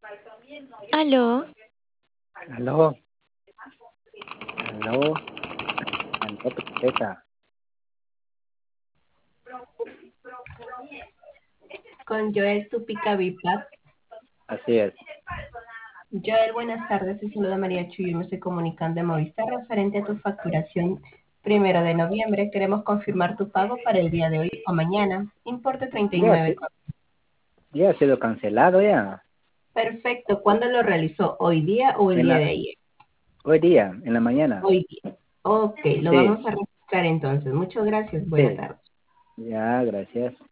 Aló, Aló, aló, aló, princesa. Con Joel Tupica Vipat. Así es. Joel, buenas tardes. Te saluda María Chuy. Yo me estoy comunicando de Movistar referente a tu facturación 1 de noviembre. Queremos confirmar tu pago para el día de hoy o mañana. Importe Ya, 39. ya ha sido cancelado ya. Perfecto. ¿Cuándo lo realizó? ¿Hoy día o el En día de la, ayer? hoy día, en la mañana. Hoy día. Ok, lo Sí, vamos a registrar entonces. Muchas gracias. Buena sí. tarde. Ya, gracias.